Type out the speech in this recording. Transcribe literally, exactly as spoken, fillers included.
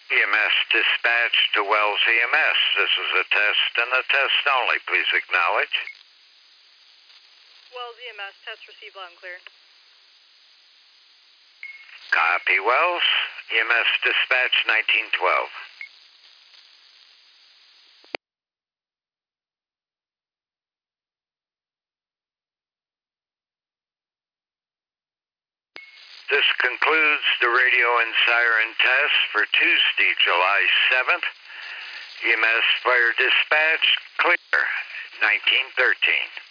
E M S dispatch to Wells E M S. This is a test and a test only. Please acknowledge. Wells E M S, test received loud and clear. Copy, Wells. E M S dispatch nineteen twelve. This concludes the radio and siren test for Tuesday, July seventh. E M S fire dispatch clear, nineteen thirteen.